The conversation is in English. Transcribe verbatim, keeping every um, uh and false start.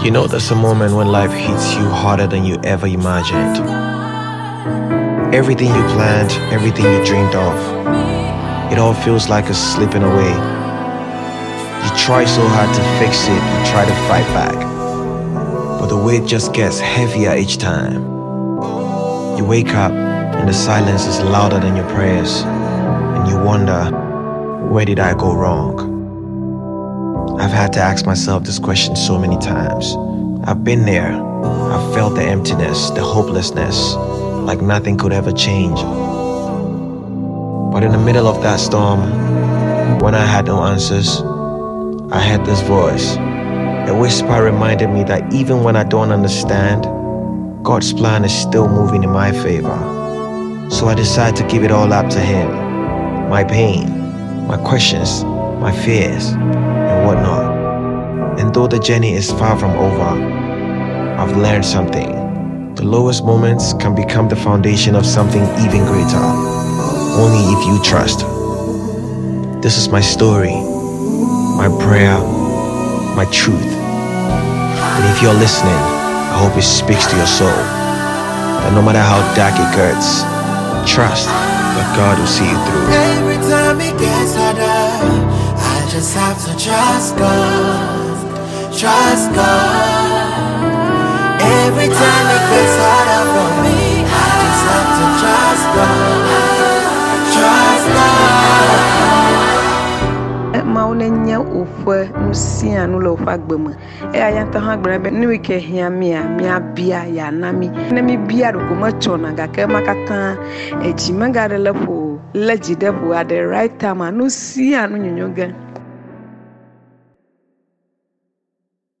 You know, there's a moment when life hits you harder than you ever imagined. Everything you planned, everything you dreamed of, it all feels like it's slipping away. You try so hard to fix it, you try to fight back, but the weight just gets heavier each time. You wake up and the silence is louder than your prayers, and you wonder, where did I go wrong? I've had to ask myself this question so many times. I've been there. I've felt the emptiness, the hopelessness, like nothing could ever change. But in the middle of that storm, when I had no answers, I heard this voice. A whisper reminded me that even when I don't understand, God's plan is still moving in my favor. So I decided to give it all up to Him. My pain, my questions, my fears, and whatnot. And though the journey is far from over, I've learned something. The lowest moments can become the foundation of something even greater, only if you trust. This is my story, my prayer, my truth. And if you're listening, I hope it speaks to your soul. That no matter how dark it gets, trust that God will see you through. Every time it gets harder, I just have to trust God, trust God. Every time it gets harder for me, I just have to trust God, trust God. Maunenya ufwe nusia nulo fagbema e ayanta ha grebe ni wike hia mia mia bia ya nami na mi bia do ko machona ga ka makata e ji magare lepo legide bu at the right time anusia nu nyonyoga